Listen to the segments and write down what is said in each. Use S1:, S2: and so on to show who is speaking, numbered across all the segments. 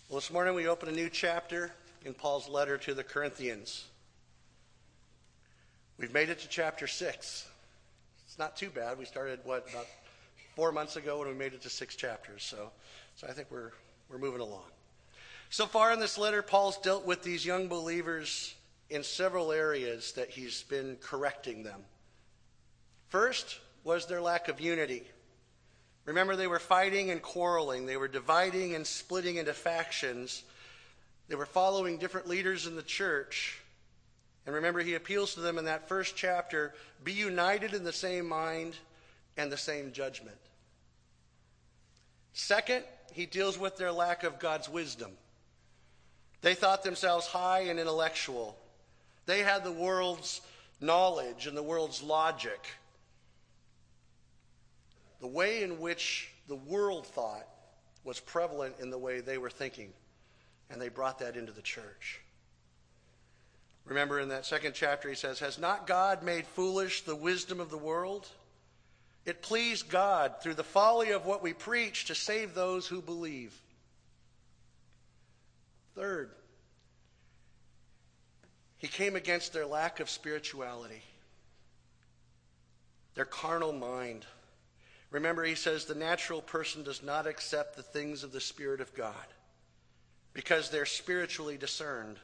S1: Well, this morning we open a new chapter in Paul's letter to the Corinthians. We've made it to chapter 6. It's not too bad. We started, about 4 months ago when we made it to 6 chapters. So I think we're moving along. So far in this letter, Paul's dealt with these young believers in several areas that he's been correcting them. First was their lack of unity. Remember, they were fighting and quarreling. They were dividing and splitting into factions. They were following different leaders in the church. And remember, he appeals to them in that first chapter, be united in the same mind and the same judgment. Second, he deals with their lack of God's wisdom. They thought themselves high and intellectual. They had the world's knowledge and the world's logic. The way in which the world thought was prevalent in the way they were thinking, and they brought that into the church. Remember in that second chapter he says, has not God made foolish the wisdom of the world? It pleased God through the folly of what we preach to save those who believe. Third, he came against their lack of spirituality, their carnal mind. Remember, he says the natural person does not accept the things of the Spirit of God because they're spiritually discerned.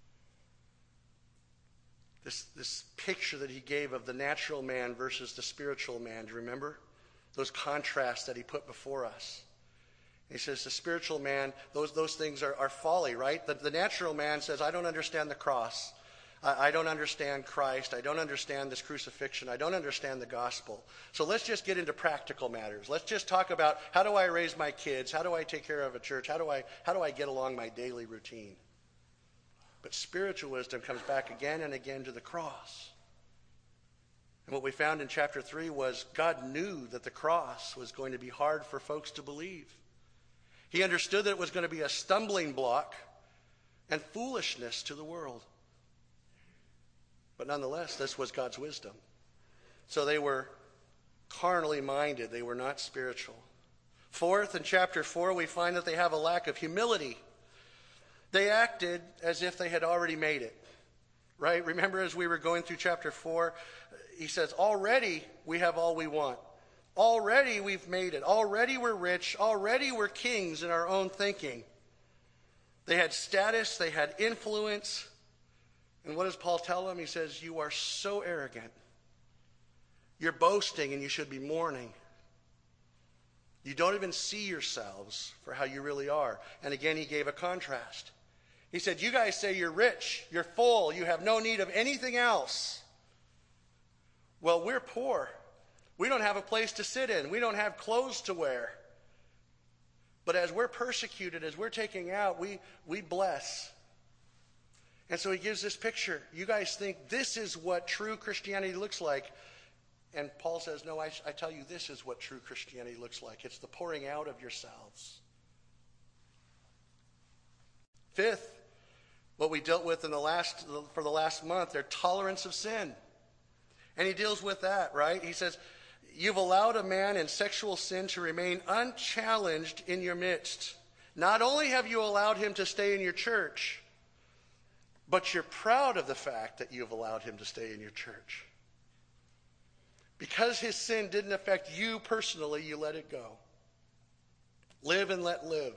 S1: This picture that he gave of the natural man versus the spiritual man, do you remember? Those contrasts that he put before us. He says the spiritual man, those things are folly, right? The natural man says, I don't understand the cross. I don't understand Christ. I don't understand this crucifixion. I don't understand the gospel. So let's just get into practical matters. Let's just talk about how do I raise my kids? How do I take care of a church? How do I get along my daily routine? But spiritual wisdom comes back again and again to the cross. And what we found in chapter 3 was God knew that the cross was going to be hard for folks to believe. He understood that it was going to be a stumbling block and foolishness to the world. But nonetheless, this was God's wisdom. So they were carnally minded. They were not spiritual. Fourth, in chapter 4, we find that they have a lack of humility. They acted as if they had already made it. Right? Remember as we were going through chapter 4, he says, already we have all we want. Already we've made it. Already we're rich. Already we're kings in our own thinking. They had status. They had influence. And what does Paul tell them? He says, you are so arrogant. You're boasting and you should be mourning. You don't even see yourselves for how you really are. And again, he gave a contrast. He said, you guys say you're rich, you're full, you have no need of anything else. Well, we're poor. We don't have a place to sit in. We don't have clothes to wear. But as we're persecuted, as we're taken out, we bless. And so he gives this picture. You guys think this is what true Christianity looks like. And Paul says, no, I tell you, this is what true Christianity looks like. It's the pouring out of yourselves. Fifth, what we dealt with for the last month, their tolerance of sin. And he deals with that, right? He says, you've allowed a man in sexual sin to remain unchallenged in your midst. Not only have you allowed him to stay in your church, but you're proud of the fact that you've allowed him to stay in your church. Because his sin didn't affect you personally, you let it go. Live and let live.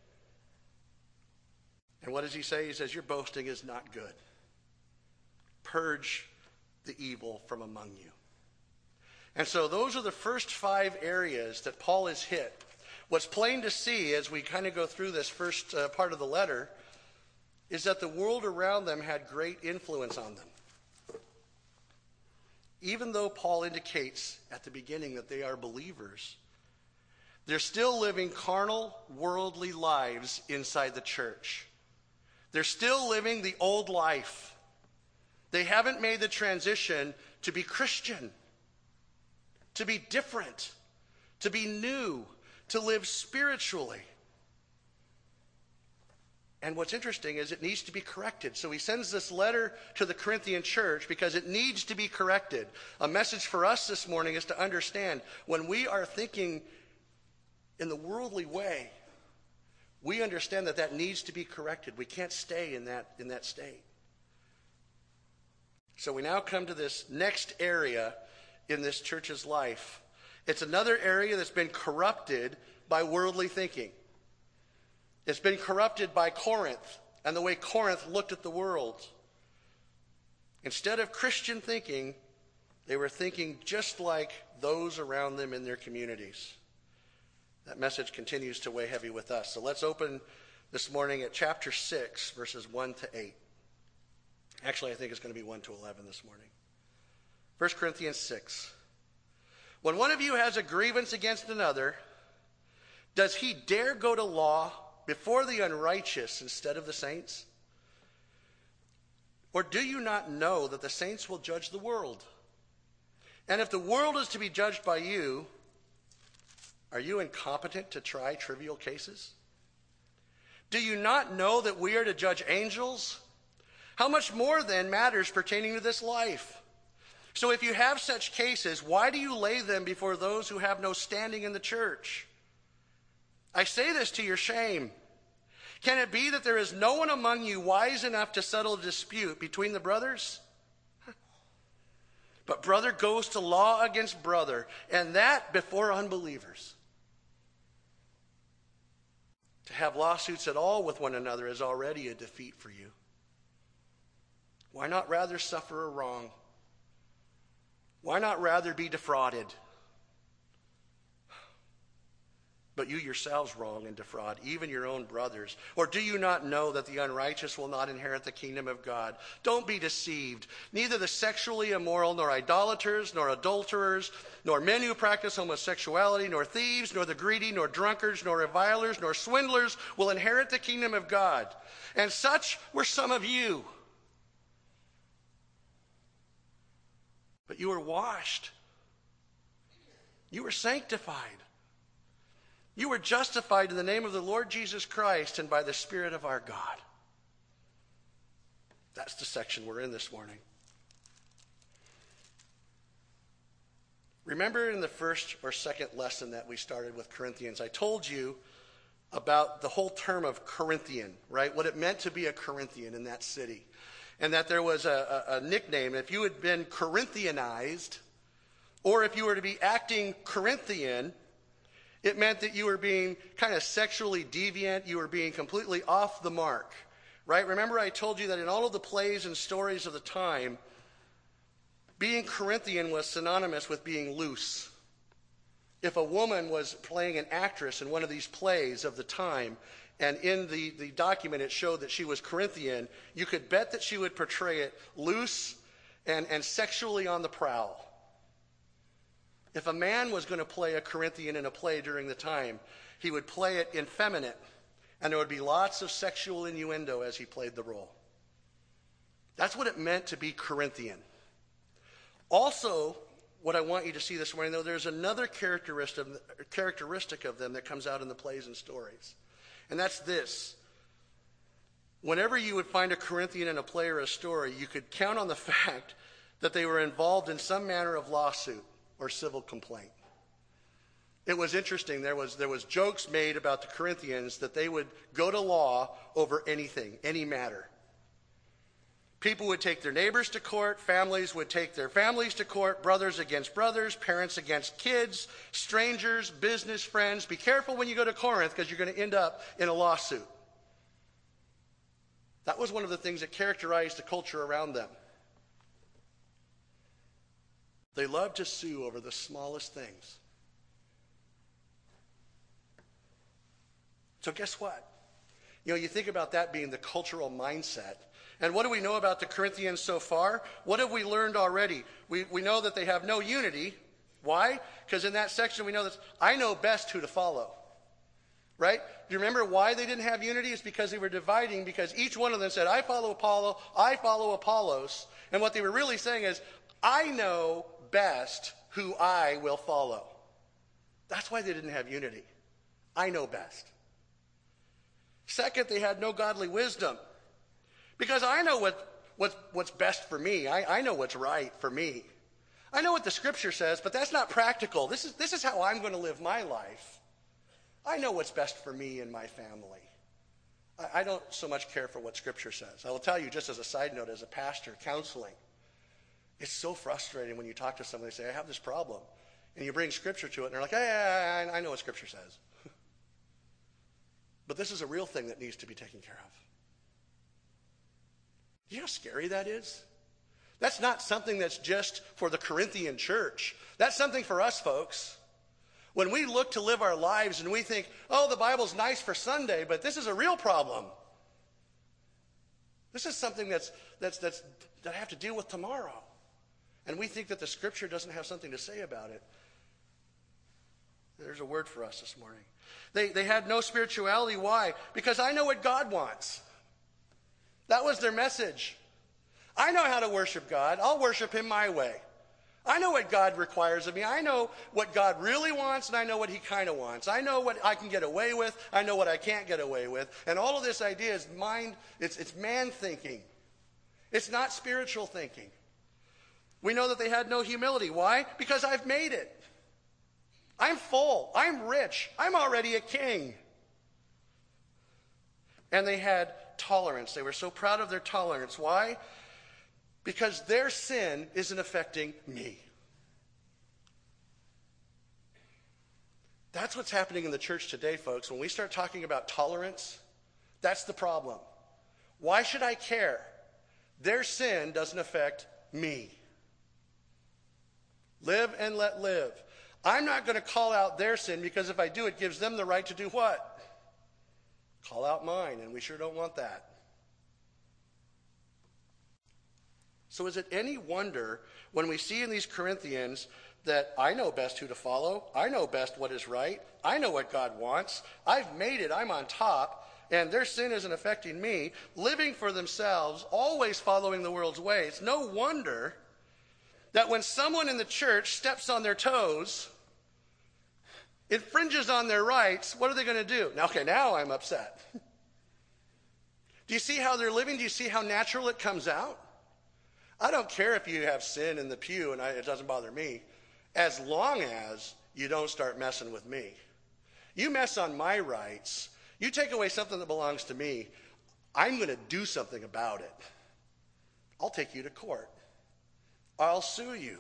S1: And what does he say? He says, your boasting is not good. Purge the evil from among you. And so those are the first 5 areas that Paul has hit. What's plain to see as we kind of go through this first part of the letter is that the world around them had great influence on them. Even though Paul indicates at the beginning that they are believers, they're still living carnal, worldly lives inside the church. They're still living the old life. They haven't made the transition to be Christian, to be different, to be new, to live spiritually. And what's interesting is it needs to be corrected. So he sends this letter to the Corinthian church because it needs to be corrected. A message for us this morning is to understand when we are thinking in the worldly way, we understand that that needs to be corrected. We can't stay in that state. So we now come to this next area in this church's life. It's another area that's been corrupted by worldly thinking. It's been corrupted by Corinth and the way Corinth looked at the world. Instead of Christian thinking, they were thinking just like those around them in their communities. That message continues to weigh heavy with us. So let's open this morning at chapter 6, verses 1 to 8. Actually, I think it's going to be 1 to 11 this morning. 1 Corinthians 6. When one of you has a grievance against another, does he dare go to law before the unrighteous instead of the saints? Or do you not know that the saints will judge the world? And if the world is to be judged by you, are you incompetent to try trivial cases? Do you not know that we are to judge angels? How much more then matters pertaining to this life? So if you have such cases, why do you lay them before those who have no standing in the church? I say this to your shame. Can it be that there is no one among you wise enough to settle a dispute between the brothers? But brother goes to law against brother, and that before unbelievers. To have lawsuits at all with one another is already a defeat for you. Why not rather suffer a wrong? Why not rather be defrauded? But you yourselves wrong and defraud, even your own brothers. Or do you not know that the unrighteous will not inherit the kingdom of God? Don't be deceived. Neither the sexually immoral, nor idolaters, nor adulterers, nor men who practice homosexuality, nor thieves, nor the greedy, nor drunkards, nor revilers, nor swindlers will inherit the kingdom of God. And such were some of you. But you were washed. You were sanctified. You were justified in the name of the Lord Jesus Christ and by the Spirit of our God. That's the section we're in this morning. Remember in the first or second lesson that we started with Corinthians, I told you about the whole term of Corinthian, right? What it meant to be a Corinthian in that city. And that there was a nickname. If you had been Corinthianized, or if you were to be acting Corinthian, it meant that you were being kind of sexually deviant. You were being completely off the mark, right? Remember I told you that in all of the plays and stories of the time, being Corinthian was synonymous with being loose. If a woman was playing an actress in one of these plays of the time, and in the document it showed that she was Corinthian, you could bet that she would portray it loose and sexually on the prowl. If a man was going to play a Corinthian in a play during the time, he would play it effeminate, and there would be lots of sexual innuendo as he played the role. That's what it meant to be Corinthian. Also, what I want you to see this morning, though, there's another characteristic of them that comes out in the plays and stories. And that's this. Whenever you would find a Corinthian in a play or a story, you could count on the fact that they were involved in some manner of lawsuit or civil complaint. It was interesting. There was jokes made about the Corinthians that they would go to law over anything, any matter. People would take their neighbors to court. Families would take their families to court. Brothers against brothers. Parents against kids. Strangers. Business friends. Be careful when you go to Corinth because you're going to end up in a lawsuit. That was one of the things that characterized the culture around them. They loved to sue over the smallest things. So guess what? You think about that being the cultural mindset. And what do we know about the Corinthians so far? What have we learned already? We know that they have no unity. Why? Because in that section we know that I know best who to follow. Right? Do you remember why they didn't have unity? It's because they were dividing, because each one of them said, I follow Apollo, I follow Apollos. And what they were really saying is, I know best who I will follow. That's why they didn't have unity. I know best. Second, they had no godly wisdom. Because I know what's best for me. I know what's right for me. I know what the Scripture says, but that's not practical. This is how I'm going to live my life. I know what's best for me and my family. I don't so much care for what Scripture says. I will tell you, just as a side note, as a pastor, counseling, it's so frustrating when you talk to somebody and say, I have this problem. And you bring Scripture to it, and they're like, hey, I know what Scripture says. But this is a real thing that needs to be taken care of. You know how scary that is? That's not something that's just for the Corinthian church. That's something for us, folks. When we look to live our lives and we think, oh, the Bible's nice for Sunday, but this is a real problem. This is something that I have to deal with tomorrow. And we think that the Scripture doesn't have something to say about it. There's a word for us this morning. They had no spirituality. Why? Because I know what God wants. That was their message. I know how to worship God. I'll worship him my way. I know what God requires of me. I know what God really wants, and I know what he kind of wants. I know what I can get away with. I know what I can't get away with. And all of this idea is mind, it's man thinking. It's not spiritual thinking. We know that they had no humility. Why? Because I've made it. I'm full. I'm rich. I'm already a king. And they had tolerance. They were so proud of their tolerance. Why? Because their sin isn't affecting me. That's what's happening in the church today, folks. When we start talking about tolerance, that's the problem. Why should I care? Their sin doesn't affect me. Live and let live. I'm not going to call out their sin, because if I do, it gives them the right to do what? Call out mine, and we sure don't want that. So is it any wonder when we see in these Corinthians that I know best who to follow, I know best what is right, I know what God wants, I've made it, I'm on top, and their sin isn't affecting me, living for themselves, always following the world's ways. No wonder that when someone in the church steps on their toes, infringes on their rights, what are they going to do? Now I'm upset. Do you see how they're living? Do you see how natural it comes out? I don't care if you have sin in the pew, and it doesn't bother me, as long as you don't start messing with me. You mess on my rights, you take away something that belongs to me, I'm going to do something about it. I'll take you to court. I'll sue you.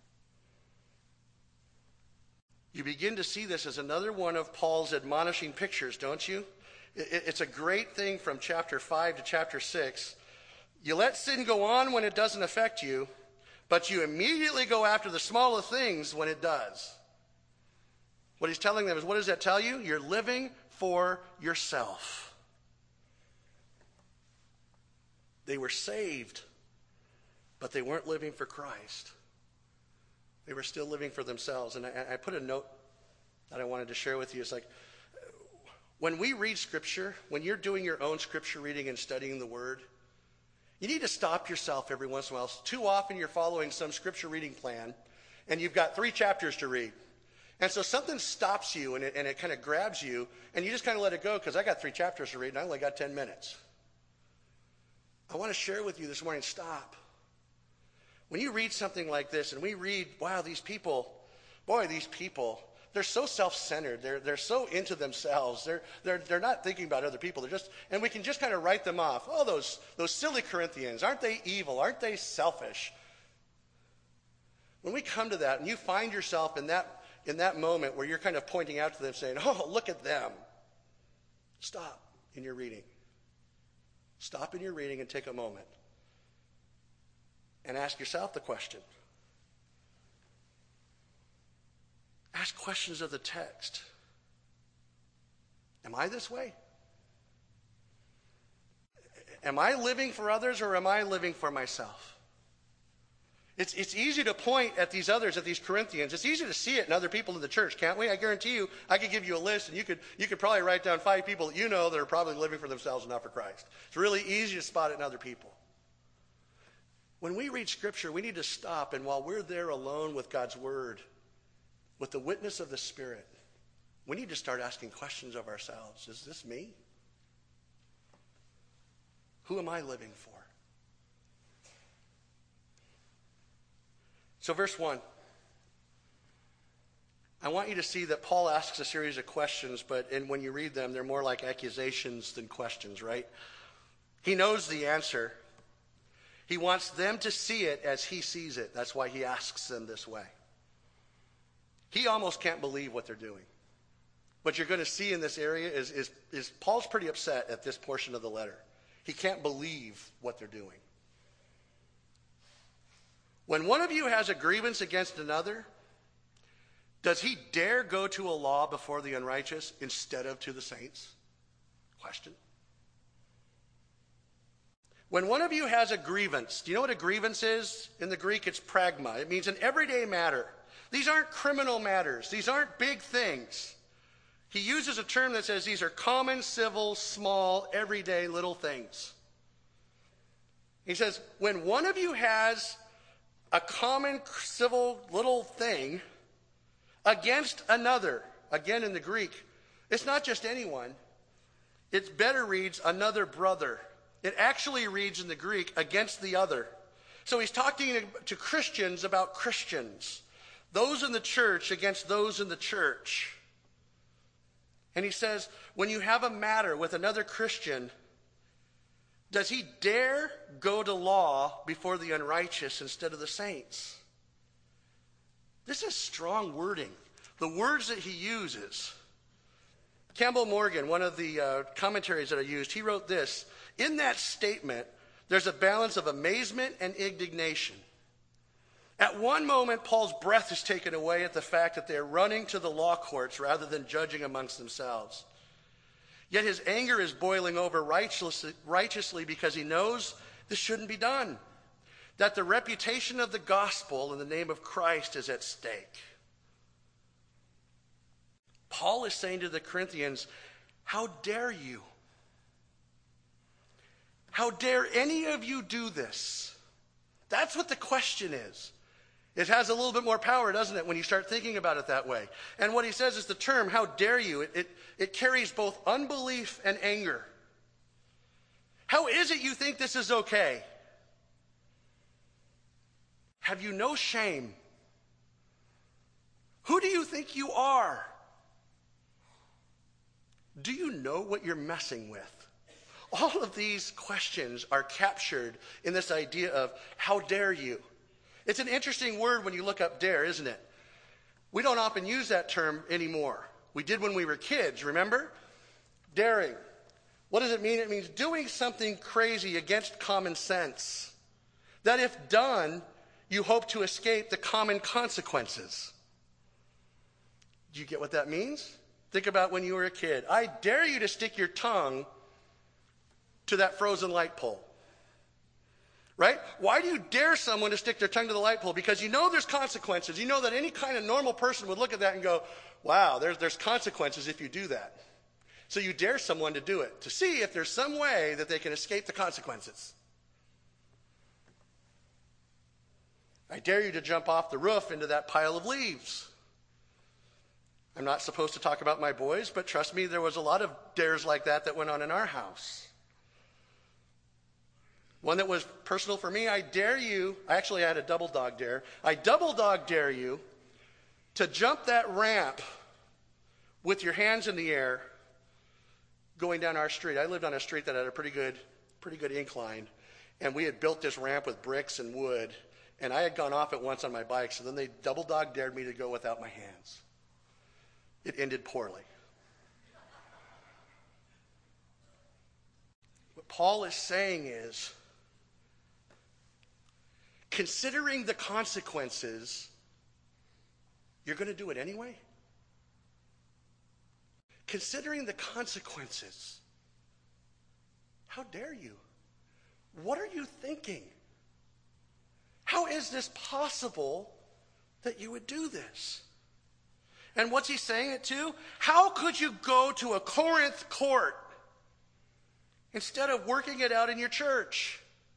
S1: You begin to see this as another one of Paul's admonishing pictures, don't you? It's a great thing from chapter 5 to chapter 6. You let sin go on when it doesn't affect you, but you immediately go after the smallest things when it does. What he's telling them is, what does that tell you? You're living for yourself. They were saved, but they weren't living for Christ. They were still living for themselves. And I put a note that I wanted to share with you. It's like, when we read Scripture, when you're doing your own Scripture reading and studying the Word, you need to stop yourself every once in a while. Too often you're following some Scripture reading plan, and you've got 3 chapters to read. And so something stops you, and it kind of grabs you, and you just kind of let it go, because I got 3 chapters to read, and I only got 10 minutes. I want to share with you this morning, stop. When you read something like this, and we read, wow, these people, they're so self-centered. They're so into themselves. They're not thinking about other people. And we can just kind of write them off. Oh, those silly Corinthians, aren't they evil? Aren't they selfish? When we come to that, and you find yourself in that moment where you're kind of pointing out to them, saying, oh, look at them. Stop in your reading. Stop in your reading and take a moment. And ask yourself the question. Ask questions of the text. Am I this way? Am I living for others, or am I living for myself? It's easy to point at these others, at these Corinthians. It's easy to see it in other people in the church, can't we? I guarantee you, I could give you a list, and you could probably write down 5 people that you know that are probably living for themselves and not for Christ. It's really easy to spot it in other people. When we read Scripture, we need to stop, and while we're there alone with God's Word, with the witness of the Spirit, we need to start asking questions of ourselves. Is this me? Who am I living for? So verse 1. I want you to see that Paul asks a series of questions, and when you read them, they're more like accusations than questions, right? He knows the answer. He wants them to see it as he sees it. That's why he asks them this way. He almost can't believe what they're doing. What you're going to see in this area is Paul's pretty upset at this portion of the letter. He can't believe what they're doing. When one of you has a grievance against another, does he dare go to a law before the unrighteous instead of to the saints? Question. When one of you has a grievance, do you know what a grievance is? In the Greek, it's pragma. It means an everyday matter. These aren't criminal matters. These aren't big things. He uses a term that says these are common, civil, small, everyday little things. He says, when one of you has a common, civil, little thing against another, again in the Greek, it's not just anyone. It better reads another brother. It actually reads in the Greek against the other. So he's talking to Christians about Christians. Those in the church against those in the church. And he says, when you have a matter with another Christian, does he dare go to law before the unrighteous instead of the saints? This is strong wording. The words that he uses. Campbell Morgan, one of the commentaries that I used, he wrote this. In that statement, there's a balance of amazement and indignation. At one moment, Paul's breath is taken away at the fact that they're running to the law courts rather than judging amongst themselves. Yet his anger is boiling over righteously because he knows this shouldn't be done. That the reputation of the gospel in the name of Christ is at stake. Paul is saying to the Corinthians, how dare you? How dare any of you do this? That's what the question is. It has a little bit more power, doesn't it, when you start thinking about it that way. And what he says is the term, how dare you, it carries both unbelief and anger. How is it you think this is okay? Have you no shame? Who do you think you are? Do you know what you're messing with? All of these questions are captured in this idea of how dare you? It's an interesting word when you look up dare, isn't it? We don't often use that term anymore. We did when we were kids, remember? Daring. What does it mean? It means doing something crazy against common sense. That if done, you hope to escape the common consequences. Do you get what that means? Think about when you were a kid. I dare you to stick your tongue to that frozen light pole. Right? Why do you dare someone to stick their tongue to the light pole? Because you know there's consequences. You know that any kind of normal person would look at that and go, wow, there's consequences if you do that. So you dare someone to do it, to see if there's some way that they can escape the consequences. I dare you to jump off the roof into that pile of leaves. I'm not supposed to talk about my boys, but trust me, there was a lot of dares like that went on in our house. One that was personal for me, I dare you, I had a double dog dare. I double dog dare you to jump that ramp with your hands in the air going down our street. I lived on a street that had a pretty good incline, and we had built this ramp with bricks and wood, and I had gone off it once on my bike, so then they double dog dared me to go without my hands. It ended poorly. What Paul is saying is, considering the consequences, you're going to do it anyway? Considering the consequences, how dare you? What are you thinking? How is this possible that you would do this? And what's he saying it to? How could you go to a Corinth court instead of working it out in your church?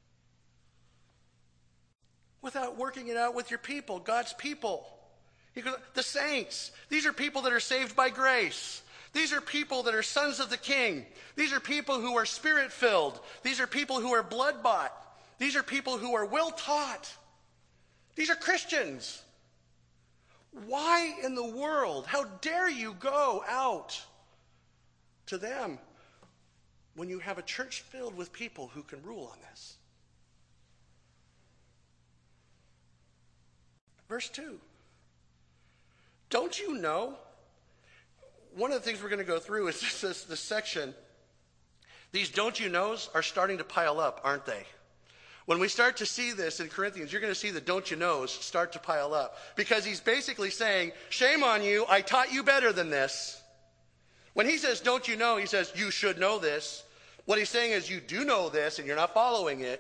S1: Without working it out with your people, God's people. He goes, the saints. These are people that are saved by grace. These are people that are sons of the King. These are people who are spirit-filled. These are people who are blood-bought. These are people who are well-taught. These are Christians. Why in the world? How dare you go out to them when you have a church filled with people who can rule on this? Verse 2. Don't you know? One of the things we're going to go through is this section. These don't you knows are starting to pile up, aren't they? When we start to see this in Corinthians, you're going to see the don't you knows start to pile up. Because he's basically saying, shame on you, I taught you better than this. When he says don't you know, he says you should know this. What he's saying is you do know this and you're not following it.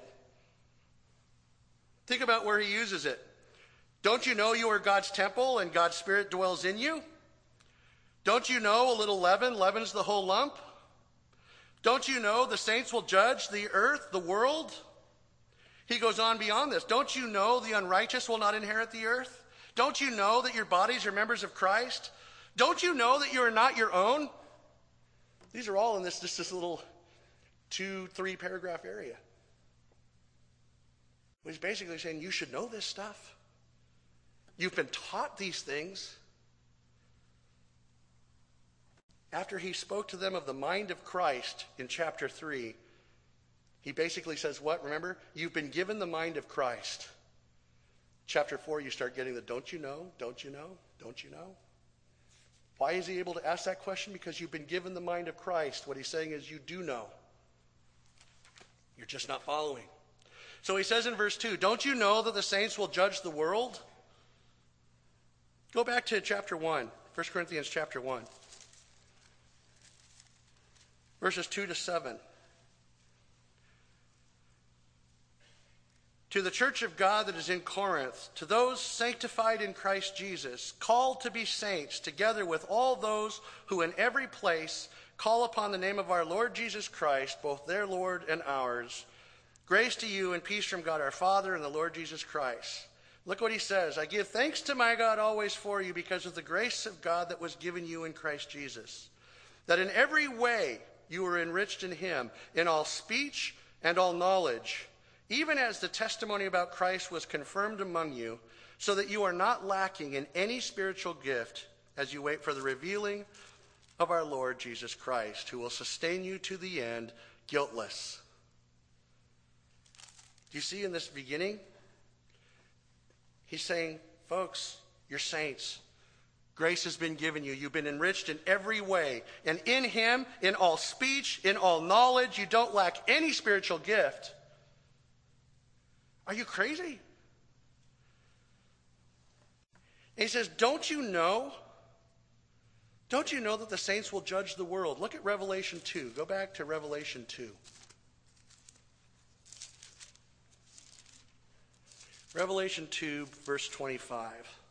S1: Think about where he uses it. Don't you know you are God's temple and God's Spirit dwells in you? Don't you know a little leaven leavens the whole lump? Don't you know the saints will judge the earth, the world? He goes on beyond this. Don't you know the unrighteous will not inherit the earth? Don't you know that your bodies are members of Christ? Don't you know that you are not your own? These are all in this little 2-3 paragraph area. He's basically saying you should know this stuff. You've been taught these things. After he spoke to them of the mind of Christ in chapter 3, he basically says what? Remember? You've been given the mind of Christ. Chapter 4, you start getting the don't you know, don't you know, don't you know? Why is he able to ask that question? Because you've been given the mind of Christ. What he's saying is you do know. You're just not following. So he says in verse 2, don't you know that the saints will judge the world? Go back to chapter 1, 1 Corinthians chapter 1. Verses 2 to 7. To the church of God that is in Corinth, to those sanctified in Christ Jesus, called to be saints, together with all those who in every place call upon the name of our Lord Jesus Christ, both their Lord and ours, grace to you and peace from God our Father and the Lord Jesus Christ. Look what he says. I give thanks to my God always for you because of the grace of God that was given you in Christ Jesus, that in every way you were enriched in him, in all speech and all knowledge, even as the testimony about Christ was confirmed among you, so that you are not lacking in any spiritual gift as you wait for the revealing of our Lord Jesus Christ, who will sustain you to the end, guiltless. Do you see in this beginning? He's saying, folks, you're saints. Grace has been given you. You've been enriched in every way. And in him, in all speech, in all knowledge, you don't lack any spiritual gift. Are you crazy? And he says, don't you know? Don't you know that the saints will judge the world? Look at Revelation 2. Go back to Revelation 2. Revelation 2, verse 25.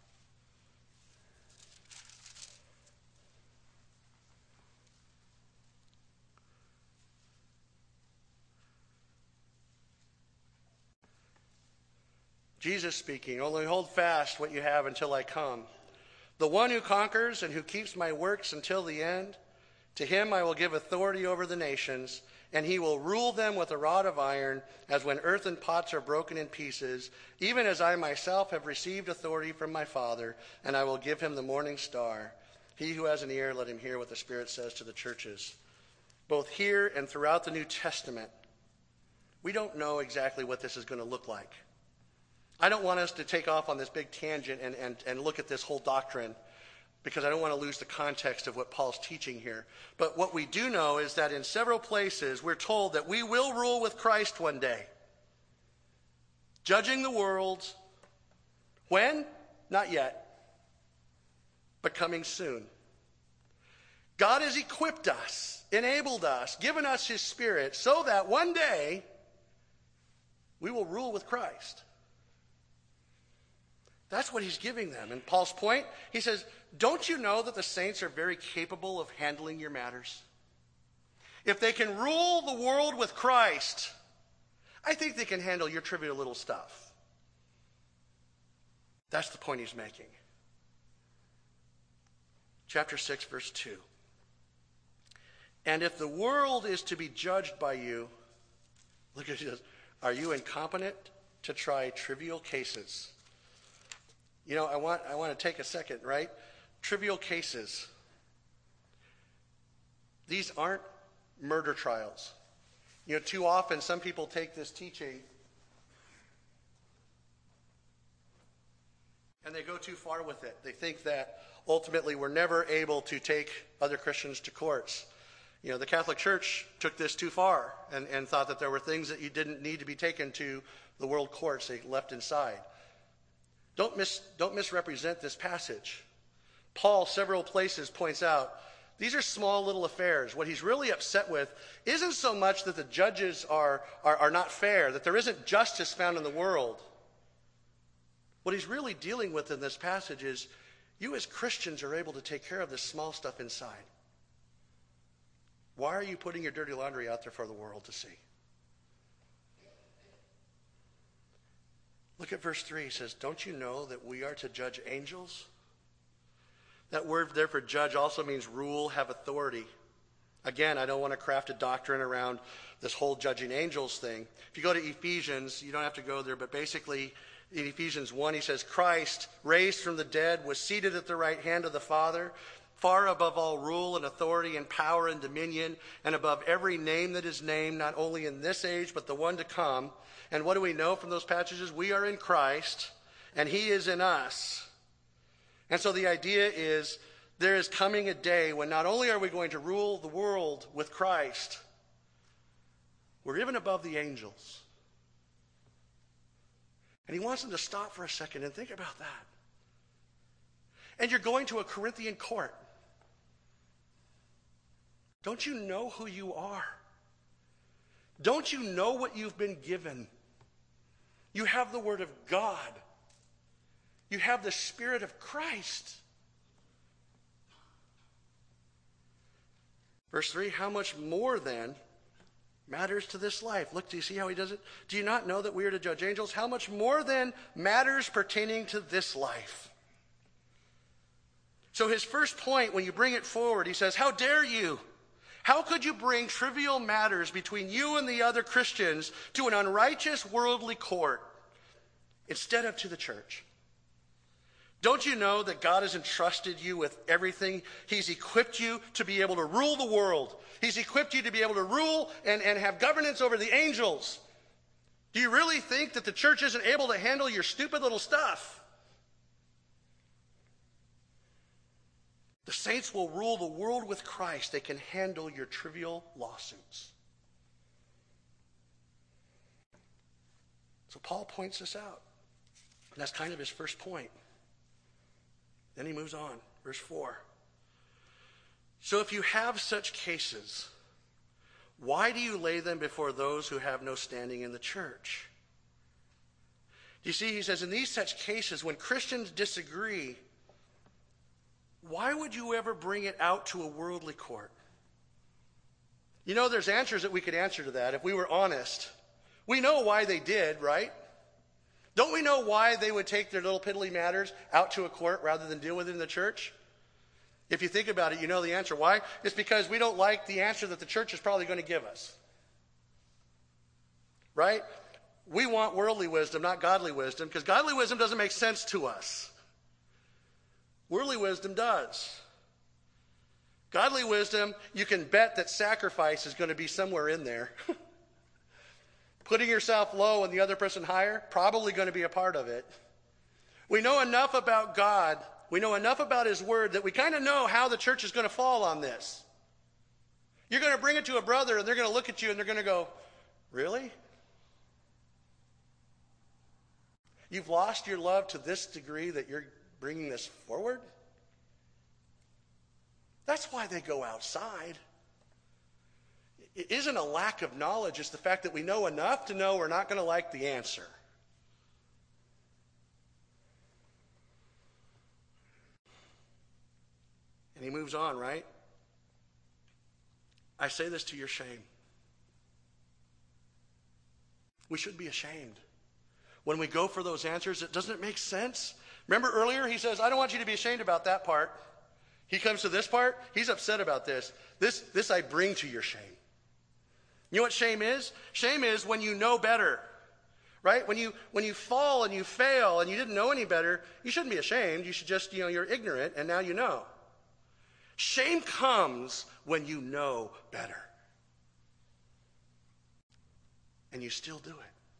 S1: Jesus speaking, only hold fast what you have until I come. The one who conquers and who keeps my works until the end, to him I will give authority over the nations, and he will rule them with a rod of iron, as when earthen pots are broken in pieces, even as I myself have received authority from my Father, and I will give him the morning star. He who has an ear, let him hear what the Spirit says to the churches. Both here and throughout the New Testament, we don't know exactly what this is going to look like. I don't want us to take off on this big tangent and look at this whole doctrine, because I don't want to lose the context of what Paul's teaching here. But what we do know is that in several places we're told that we will rule with Christ one day, judging the world. When? Not yet, but coming soon. God has equipped us, enabled us, given us his Spirit so that one day we will rule with Christ. That's what he's giving them. And Paul's point, he says, don't you know that the saints are very capable of handling your matters? If they can rule the world with Christ, I think they can handle your trivial little stuff. That's the point he's making. Chapter 6, verse 2. And if the world is to be judged by you, look at this, are you incompetent to try trivial cases? I want to take a second, right? Trivial cases. These aren't murder trials. Too often some people take this teaching and they go too far with it. They think that ultimately we're never able to take other Christians to courts. The Catholic Church took this too far and thought that there were things that you didn't need to be taken to the world courts. They left inside. Don't misrepresent this passage. Paul, several places, points out these are small little affairs. What he's really upset with isn't so much that the judges are not fair, that there isn't justice found in the world. What he's really dealing with in this passage is you as Christians are able to take care of this small stuff inside. Why are you putting your dirty laundry out there for the world to see? Look at verse 3. He says, don't you know that we are to judge angels? That word there for judge also means rule, have authority. Again, I don't want to craft a doctrine around this whole judging angels thing. If you go to Ephesians, you don't have to go there, but basically in Ephesians 1, he says, Christ, raised from the dead, was seated at the right hand of the Father, far above all rule and authority and power and dominion, and above every name that is named, not only in this age, but the one to come. And what do we know from those passages? We are in Christ, and he is in us. And so the idea is there is coming a day when not only are we going to rule the world with Christ, we're even above the angels. And he wants them to stop for a second and think about that. And you're going to a Corinthian court. Don't you know who you are? Don't you know what you've been given? You have the Word of God. You have the Spirit of Christ. Verse 3, how much more then matters to this life? Look, do you see how he does it? Do you not know that we are to judge angels? How much more then matters pertaining to this life? So his first point, when you bring it forward, he says, how dare you? How could you bring trivial matters between you and the other Christians to an unrighteous worldly court instead of to the church? Don't you know that God has entrusted you with everything? He's equipped you to be able to rule the world. He's equipped you to be able to rule and have governance over the angels. Do you really think that the church isn't able to handle your stupid little stuff? The saints will rule the world with Christ. They can handle your trivial lawsuits. So Paul points this out. And that's kind of his first point. Then he moves on. Verse 4. So if you have such cases, why do you lay them before those who have no standing in the church? You see, he says, in these such cases, when Christians disagree, why would you ever bring it out to a worldly court? There's answers that we could answer to that if we were honest. We know why they did, right? Don't we know why they would take their little piddly matters out to a court rather than deal with it in the church? If you think about it, you know the answer. Why? It's because we don't like the answer that the church is probably going to give us. Right? We want worldly wisdom, not godly wisdom, because godly wisdom doesn't make sense to us. Worldly wisdom does. Godly wisdom, you can bet that sacrifice is going to be somewhere in there. Putting yourself low and the other person higher, probably going to be a part of it. We know enough about God, we know enough about his word that we kind of know how the church is going to fall on this. You're going to bring it to a brother and they're going to look at you and they're going to go, really? You've lost your love to this degree that you're bringing this forward? That's why they go outside. It isn't a lack of knowledge. It's the fact that we know enough to know we're not going to like the answer. And he moves on, right? I say this to your shame. We should be ashamed. When we go for those answers, doesn't it make sense? Remember earlier he says, I don't want you to be ashamed about that part. He comes to this part, he's upset about this. This I bring to your shame. You know what shame is? Shame is when you know better. right? When you fall and you fail and you didn't know any better, you shouldn't be ashamed. You should just, you're ignorant and now you know. Shame comes when you know better. And you still do it.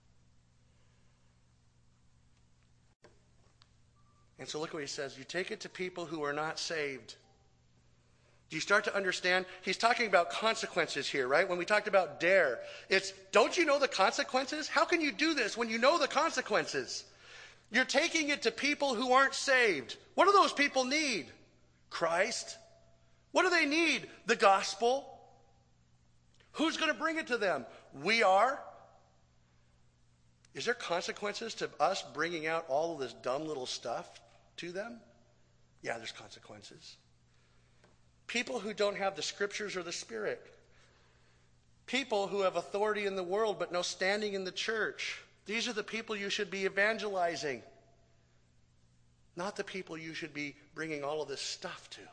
S1: And so look what he says. You take it to people who are not saved. Do you start to understand? He's talking about consequences here, right? When we talked about dare, it's, don't you know the consequences? How can you do this when you know the consequences? You're taking it to people who aren't saved. What do those people need? Christ. What do they need? The gospel. Who's going to bring it to them? We are. Is there consequences to us bringing out all of this dumb little stuff to them? Yeah, there's consequences. People who don't have the scriptures or the Spirit. People who have authority in the world but no standing in the church. These are the people you should be evangelizing. Not the people you should be bringing all of this stuff to.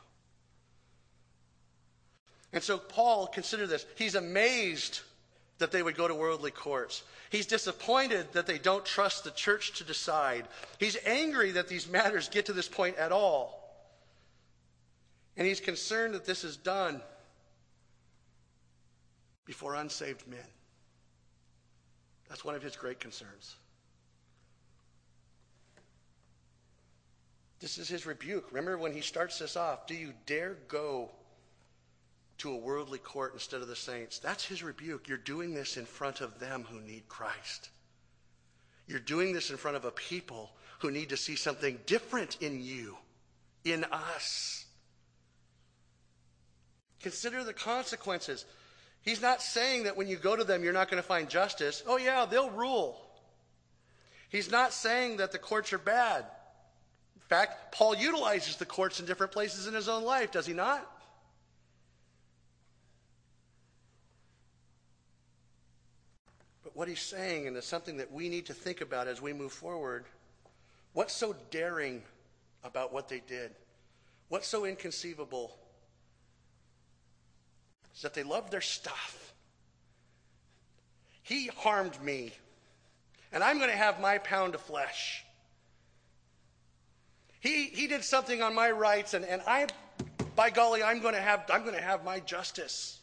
S1: And so Paul, consider this. He's amazed that they would go to worldly courts. He's disappointed that they don't trust the church to decide. He's angry that these matters get to this point at all. And he's concerned that this is done before unsaved men. That's one of his great concerns. This is his rebuke. Remember when he starts this off, do you dare go to a worldly court instead of the saints? That's his rebuke. You're doing this in front of them who need Christ. You're doing this in front of a people who need to see something different in you, in us. Consider the consequences. He's not saying that when you go to them, you're not going to find justice. Oh yeah, they'll rule. He's not saying that the courts are bad. In fact, Paul utilizes the courts in different places in his own life, does he not? But what he's saying, and it's something that we need to think about as we move forward, what's so daring about what they did? What's so inconceivable? Is that they loved their stuff. He harmed me, and I'm going to have my pound of flesh. He did something on my rights, and I, by golly, I'm going to have my justice.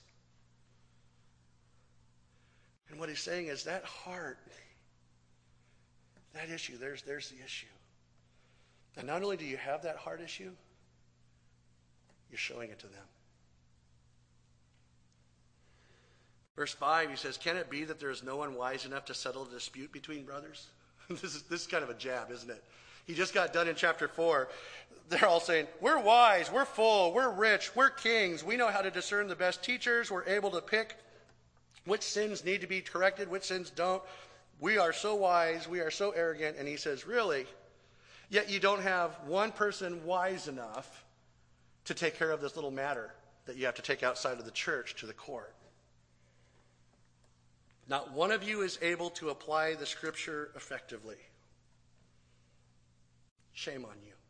S1: And what he's saying is that heart, that issue, there's the issue. And not only do you have that heart issue, you're showing it to them. Verse 5, he says, can it be that there is no one wise enough to settle a dispute between brothers? This is kind of a jab, isn't it? He just got done in chapter 4. They're all saying, we're wise, we're full, we're rich, we're kings. We know how to discern the best teachers. We're able to pick which sins need to be corrected, which sins don't. We are so wise, we are so arrogant. And he says, really? Yet you don't have one person wise enough to take care of this little matter that you have to take outside of the church to the court. Not one of you is able to apply the scripture effectively. Shame on you.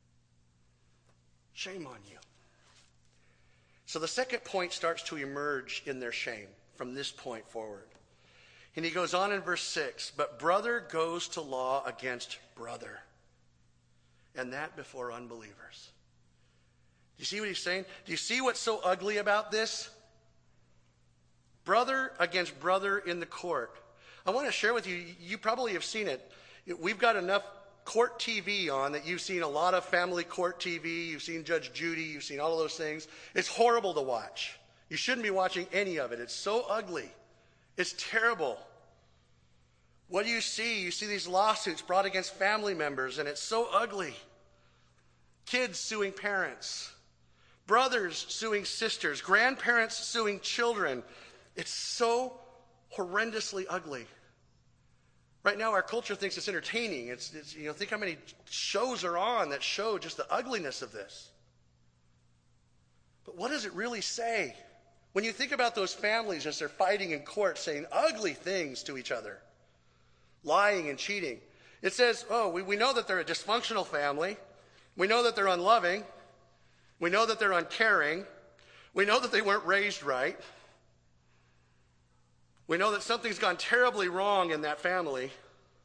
S1: Shame on you. So the second point starts to emerge in their shame from this point forward. And he goes on in verse 6, but brother goes to law against brother, and that before unbelievers. Do you see what he's saying? Do you see what's so ugly about this? Brother against brother in the court. I want to share with you, you probably have seen it. We've got enough court TV on that you've seen a lot of family court TV. You've seen Judge Judy. You've seen all of those things. It's horrible to watch. You shouldn't be watching any of it. It's so ugly. It's terrible. What do you see? You see these lawsuits brought against family members, and it's so ugly. Kids suing parents. Brothers suing sisters. Grandparents suing children. It's so horrendously ugly. Right now, our culture thinks it's entertaining. It's think how many shows are on that show just the ugliness of this. But what does it really say? When you think about those families as they're fighting in court, saying ugly things to each other, lying and cheating, it says, we know that they're a dysfunctional family. We know that they're unloving. We know that they're uncaring. We know that they weren't raised right. We know that something's gone terribly wrong in that family.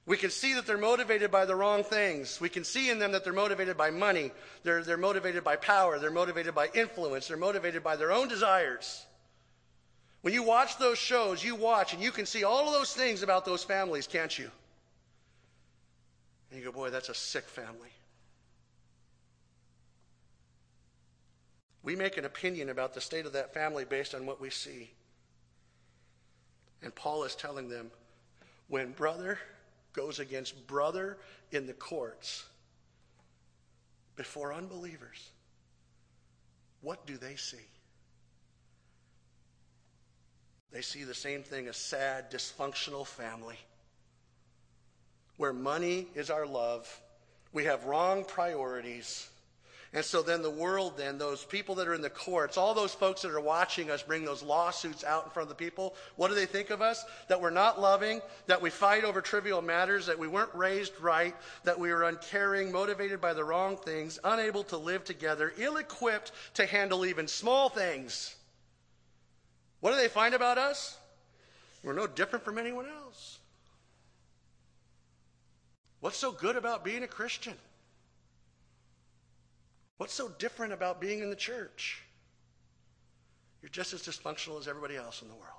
S1: We can see that they're motivated by the wrong things. We can see in them that they're motivated by money. They're motivated by power. They're motivated by influence. They're motivated by their own desires. When you watch those shows, you watch and you can see all of those things about those families, can't you? And you go, boy, that's a sick family. We make an opinion about the state of that family based on what we see. And Paul is telling them, when brother goes against brother in the courts before unbelievers, what do they see? They see the same thing, a sad, dysfunctional family where money is our love. We have wrong priorities. And so then the world, those people that are in the courts, all those folks that are watching us bring those lawsuits out in front of the people, what do they think of us? That we're not loving, that we fight over trivial matters, that we weren't raised right, that we were uncaring, motivated by the wrong things, unable to live together, ill-equipped to handle even small things. What do they find about us? We're no different from anyone else. What's so good about being a Christian? What's so different about being in the church? You're just as dysfunctional as everybody else in the world.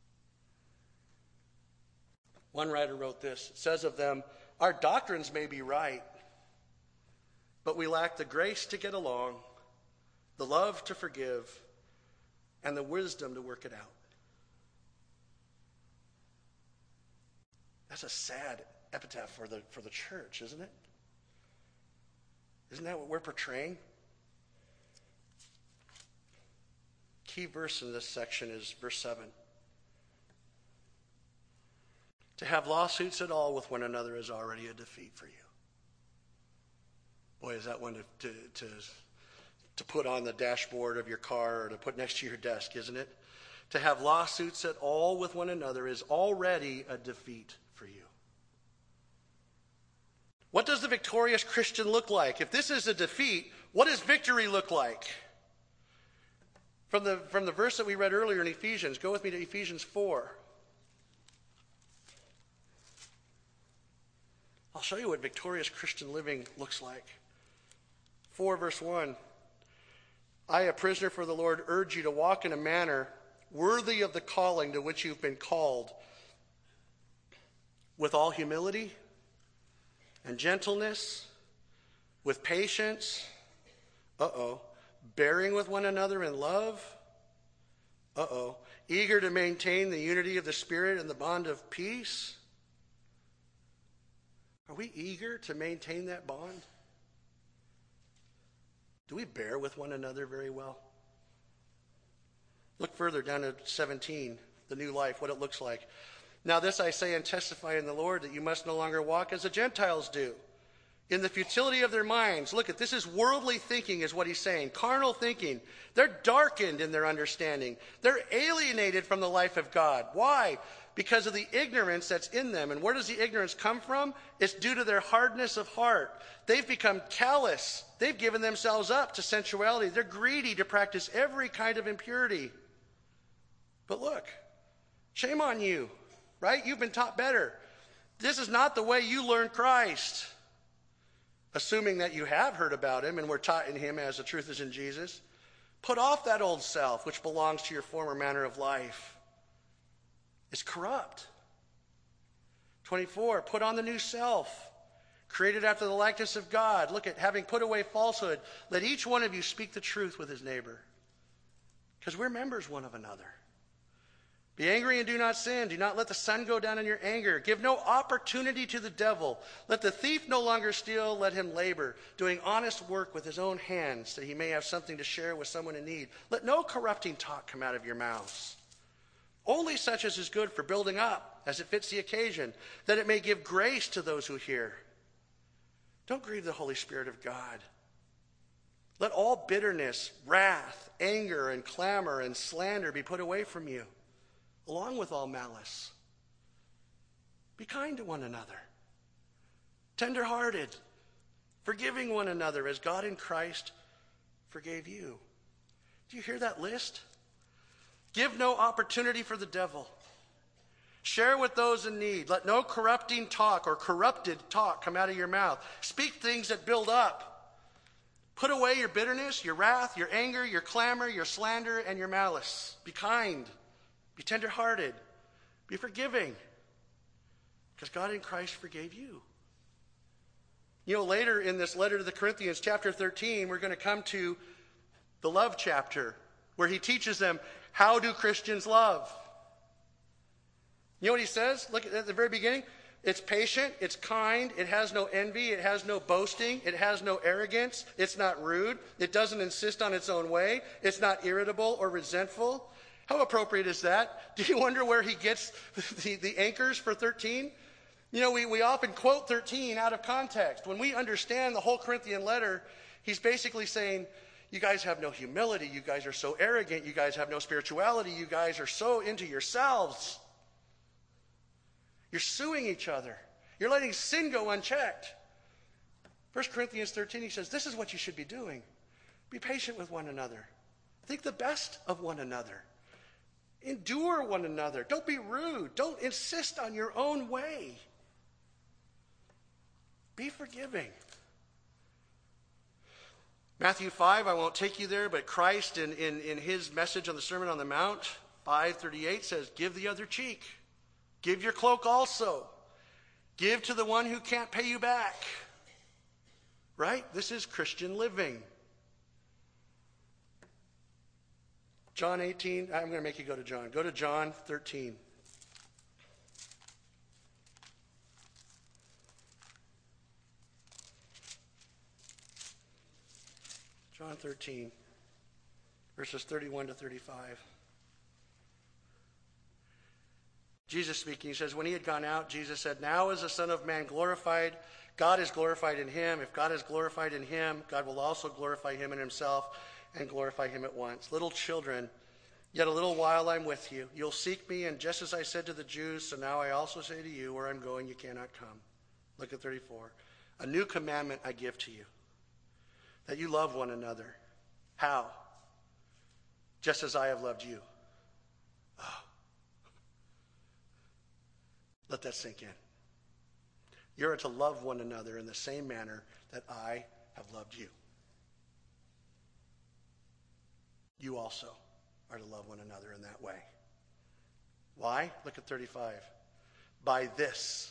S1: One writer wrote this. It says of them, our doctrines may be right, but we lack the grace to get along, the love to forgive, and the wisdom to work it out. That's a sad epitaph for the church, isn't it? Isn't that what we're portraying? Key verse in this section is verse 7. To have lawsuits at all with one another is already a defeat for you. Boy, is that one to put on the dashboard of your car or to put next to your desk, isn't it? To have lawsuits at all with one another is already a defeat for you. What does the victorious Christian look like? If this is a defeat, what does victory look like? From the verse that we read earlier in Ephesians, go with me to Ephesians 4. I'll show you what victorious Christian living looks like. 4 verse 1. I, a prisoner for the Lord, urge you to walk in a manner worthy of the calling to which you've been called, with all humility and gentleness, with patience, bearing with one another in love, eager to maintain the unity of the Spirit and the bond of peace. Are we eager to maintain that bond? Do we bear with one another very well? Look further down to 17, the new life, what it looks like. Now this I say and testify in the Lord, that you must no longer walk as the Gentiles do, in the futility of their minds. Look, this is worldly thinking is what he's saying, carnal thinking. They're darkened in their understanding. They're alienated from the life of God. Why? Because of the ignorance that's in them. And where does the ignorance come from? It's due to their hardness of heart. They've become callous. They've given themselves up to sensuality. They're greedy to practice every kind of impurity. But look, shame on you. Right? You've been taught better. This is not the way you learn Christ. Assuming that you have heard about him and were taught in him as the truth is in Jesus. Put off that old self which belongs to your former manner of life. It's corrupt. 24, put on the new self, created after the likeness of God. Look at having put away falsehood. Let each one of you speak the truth with his neighbor. Because we're members one of another. Be angry and do not sin. Do not let the sun go down in your anger. Give no opportunity to the devil. Let the thief no longer steal. Let him labor, doing honest work with his own hands, that he may have something to share with someone in need. Let no corrupting talk come out of your mouths. Only such as is good for building up, as it fits the occasion, that it may give grace to those who hear. Don't grieve the Holy Spirit of God. Let all bitterness, wrath, anger, and clamor, and slander be put away from you, along with all malice. Be kind to one another, tender-hearted, forgiving one another as God in Christ forgave you. Do you hear that list? Give no opportunity for the devil. Share with those in need. Let no corrupting talk or corrupted talk come out of your mouth. Speak things that build up. Put away your bitterness, your wrath, your anger, your clamor, your slander, and your malice. Be kind. Be tenderhearted. Be forgiving. Because God in Christ forgave you. You know, later in this letter to the Corinthians, chapter 13, we're going to come to the love chapter, where he teaches them, how do Christians love? You know what he says? Look at the very beginning. It's patient, it's kind, it has no envy, it has no boasting, it has no arrogance, it's not rude, it doesn't insist on its own way, it's not irritable or resentful. How appropriate is that? Do you wonder where he gets the anchors for 13? You know, we often quote 13 out of context. When we understand the whole Corinthian letter, he's basically saying, you guys have no humility, you guys are so arrogant, you guys have no spirituality, you guys are so into yourselves. You're suing each other. You're letting sin go unchecked. 1 Corinthians 13, he says, this is what you should be doing. Be patient with one another. Think the best of one another. Endure one another. Don't be rude. Don't insist on your own way. Be forgiving. Matthew 5, I won't take you there, but Christ in his message on the Sermon on the Mount, 5:38 says, give the other cheek. Give your cloak also. Give to the one who can't pay you back. Right? This is Christian living. John 18. I'm going to make you go to John. Go to John 13. John 13, verses 31 to 35. Jesus speaking, he says, when he had gone out, Jesus said, now is the Son of Man glorified. God is glorified in him. If God is glorified in him, God will also glorify him in himself and glorify him at once. Little children, yet a little while I'm with you. You'll seek me, and just as I said to the Jews, so now I also say to you, where I'm going, you cannot come. Look at 34. A new commandment I give to you, that you love one another. How? Just as I have loved you. Oh. Let that sink in. You're to love one another in the same manner that I have loved you. You also are to love one another in that way. Why? Look at 35. By this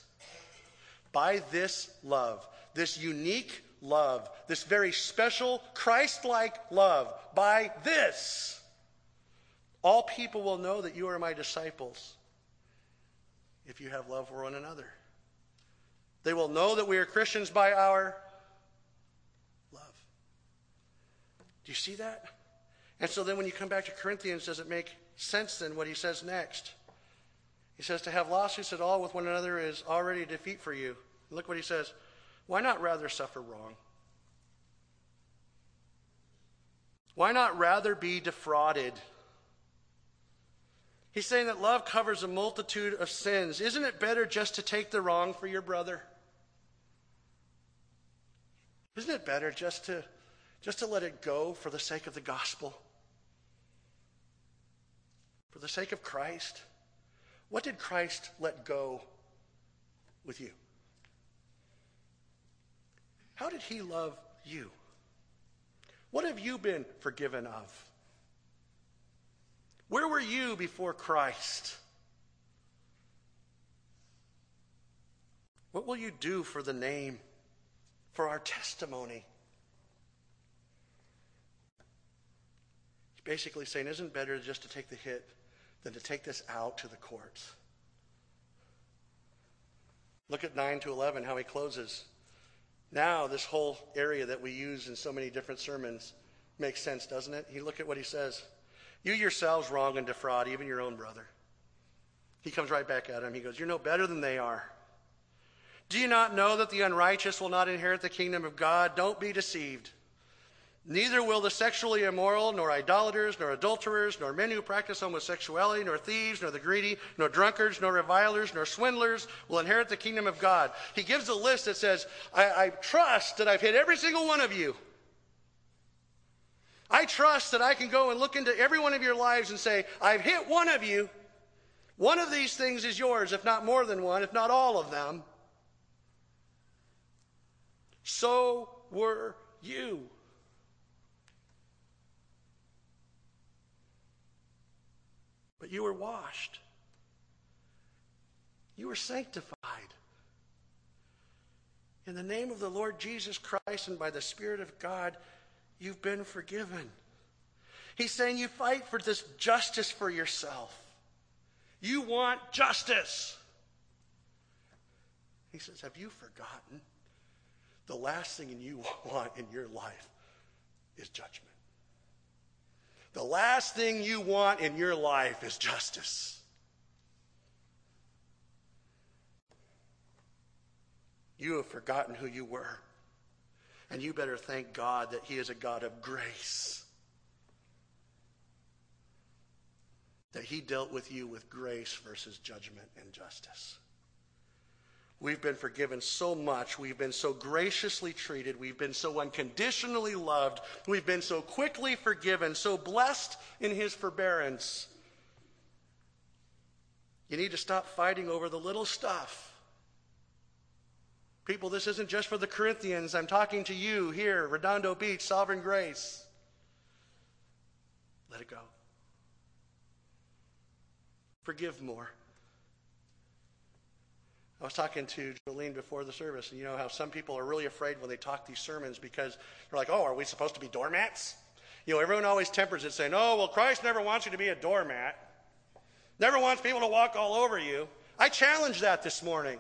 S1: love, this unique love, this very special Christ-like love, by this, all people will know that you are my disciples if you have love for one another. They will know that we are Christians by our love. Do you see that? And so then when you come back to Corinthians, does it make sense then what he says next? He says to have lawsuits at all with one another is already a defeat for you. Look what he says. Why not rather suffer wrong? Why not rather be defrauded? He's saying that love covers a multitude of sins. Isn't it better just to take the wrong for your brother? Isn't it better just to let it go for the sake of the gospel? For the sake of Christ? What did Christ let go with you? How did he love you? What have you been forgiven of? Where were you before Christ? What will you do for the name, for our testimony? He's basically saying, isn't it better just to take the hit than to take this out to the courts? Look at 9 to 11, how he closes. Now, this whole area that we use in so many different sermons makes sense, doesn't it? Look at what he says. You yourselves wrong and defraud even your own brother. He comes right back at him. He goes, you're no better than they are. Do you not know that the unrighteous will not inherit the kingdom of God? Don't be deceived. Neither will the sexually immoral, nor idolaters, nor adulterers, nor men who practice homosexuality, nor thieves, nor the greedy, nor drunkards, nor revilers, nor swindlers will inherit the kingdom of God. He gives a list that says, I trust that I've hit every single one of you. I trust that I can go and look into every one of your lives and say, I've hit one of you. One of these things is yours, if not more than one, if not all of them. So were you. But you were washed. You were sanctified. In the name of the Lord Jesus Christ and by the Spirit of God, you've been forgiven. He's saying you fight for this justice for yourself. You want justice. He says, have you forgotten? The last thing you want in your life is judgment. The last thing you want in your life is justice. You have forgotten who you were. And you better thank God that He is a God of grace. That He dealt with you with grace versus judgment and justice. We've been forgiven so much. We've been so graciously treated. We've been so unconditionally loved. We've been so quickly forgiven, so blessed in His forbearance. You need to stop fighting over the little stuff. People, this isn't just for the Corinthians. I'm talking to you here, Redondo Beach, Sovereign Grace. Let it go. Forgive more. I was talking to Jolene before the service, and you know how some people are really afraid when they talk these sermons because they're like, oh, are we supposed to be doormats? You know, everyone always tempers it saying, oh, well, Christ never wants you to be a doormat. Never wants people to walk all over you. I challenge that this morning.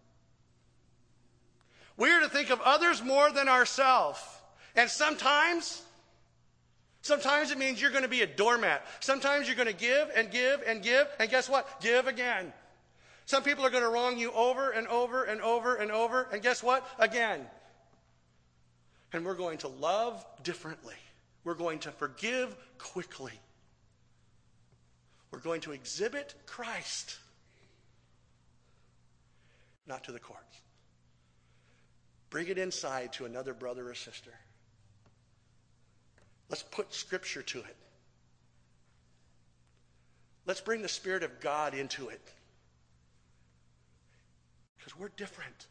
S1: We are to think of others more than ourselves. And sometimes it means you're going to be a doormat. Sometimes you're going to give and give and give, and guess what? Give again. Some people are going to wrong you over and over and over and over, and guess what? Again. And we're going to love differently. We're going to forgive quickly. We're going to exhibit Christ, not to the courts. Bring it inside to another brother or sister. Let's put Scripture to it. Let's bring the Spirit of God into it. Because we're different.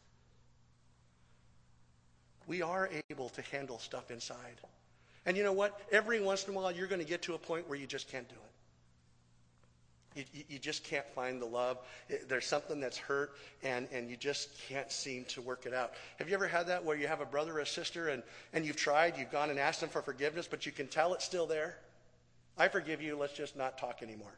S1: We are able to handle stuff inside. And you know what? Every once in a while, you're going to get to a point where you just can't do it. You just can't find the love. There's something that's hurt, and you just can't seem to work it out. Have you ever had that where you have a brother or a sister, and you've tried, you've gone and asked them for forgiveness, but you can tell it's still there? I forgive you, let's just not talk anymore.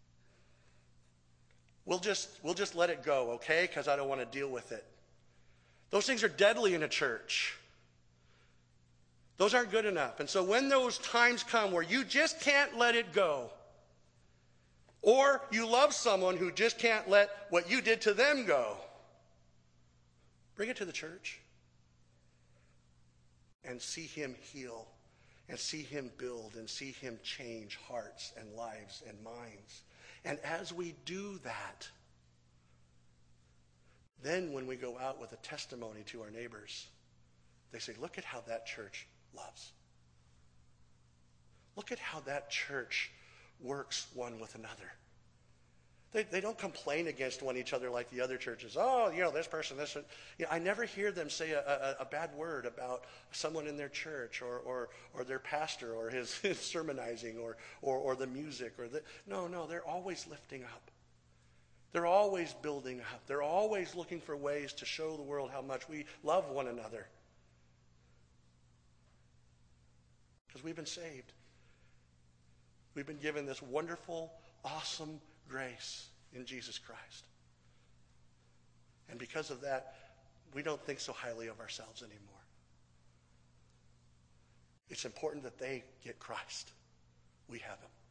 S1: We'll just let it go, okay? Because I don't want to deal with it. Those things are deadly in a church. Those aren't good enough. And so when those times come where you just can't let it go, or you love someone who just can't let what you did to them go, bring it to the church and see Him heal and see Him build and see Him change hearts and lives and minds. And as we do that, then when we go out with a testimony to our neighbors, they say, look at how that church loves. Look at how that church works one with another. They don't complain against one each other like the other churches. Oh, you know, this person, this. You know, I never hear them say a bad word about someone in their church or their pastor or his sermonizing or the music or the. No, they're always lifting up. They're always building up. They're always looking for ways to show the world how much we love one another. Because we've been saved. We've been given this wonderful, awesome grace in Jesus Christ. And because of that, we don't think so highly of ourselves anymore. It's important that they get Christ. We have Him.